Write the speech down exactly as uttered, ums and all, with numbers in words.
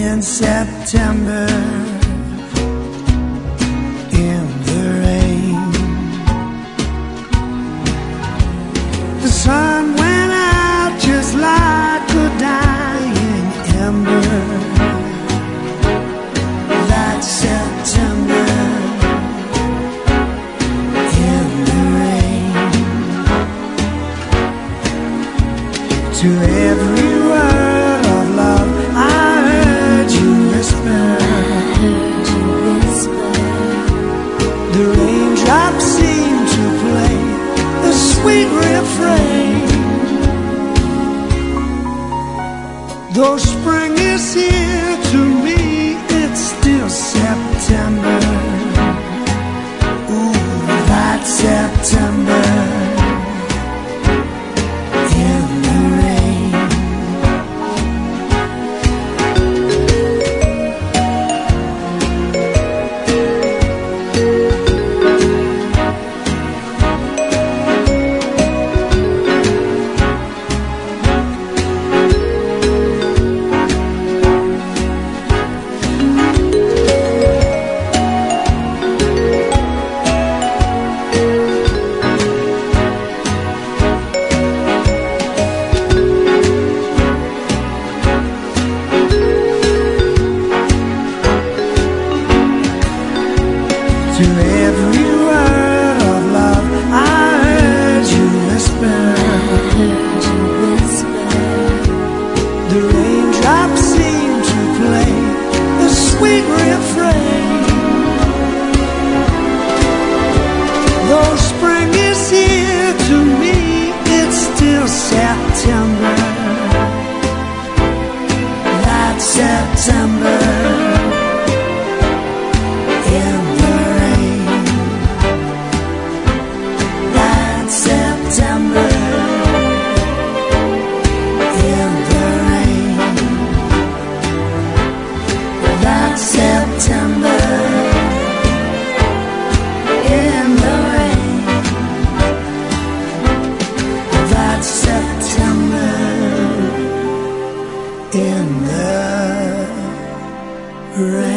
in September, in the rain. The sun went out just like a dying ember. That September, in the rain. To every word of love I heard you whisper. The raindrops seem to play a sweet refrain. Though spring is here, to me it's still September. Ooh, that September. To every word of love I heard you whisper. The raindrops seem to play a sweet refrain. Though spring is here, to me it's still September. That September. September, in the rain. That September, in the rain. That September, in the rain.